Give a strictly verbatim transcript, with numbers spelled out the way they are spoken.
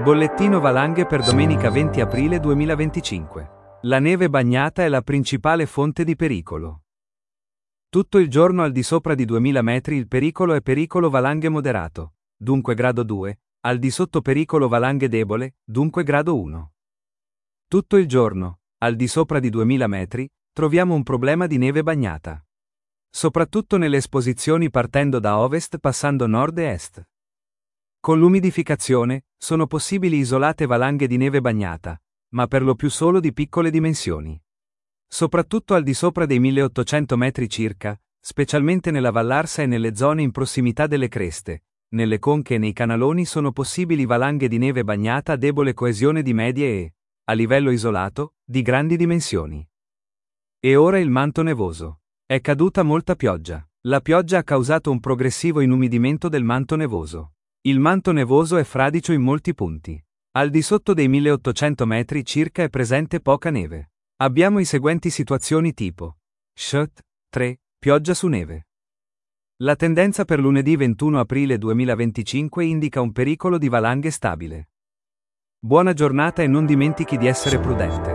Bollettino valanghe per domenica venti aprile duemilaventicinque. La neve bagnata è la principale fonte di pericolo. Tutto il giorno al di sopra di duemila metri il pericolo è pericolo valanghe moderato, dunque grado due, al di sotto pericolo valanghe debole, dunque grado uno. Tutto il giorno, al di sopra di duemila metri, troviamo un problema di neve bagnata. Soprattutto nelle esposizioni partendo da ovest passando nord e est. Con l'umidificazione, sono possibili isolate valanghe di neve bagnata, ma per lo più solo di piccole dimensioni. Soprattutto al di sopra dei milleottocento metri circa, specialmente nella Vallarsa e nelle zone in prossimità delle creste, nelle conche e nei canaloni sono possibili valanghe di neve bagnata a debole coesione di medie e, a livello isolato, di grandi dimensioni. E ora il manto nevoso. È caduta molta pioggia. La pioggia ha causato un progressivo inumidimento del manto nevoso. Il manto nevoso è fradicio in molti punti. Al di sotto dei milleottocento metri circa è presente poca neve. Abbiamo i seguenti situazioni tipo S H T tre, pioggia su neve. La tendenza per lunedì ventuno aprile duemilaventicinque indica un pericolo di valanghe stabile. Buona giornata e non dimentichi di essere prudente.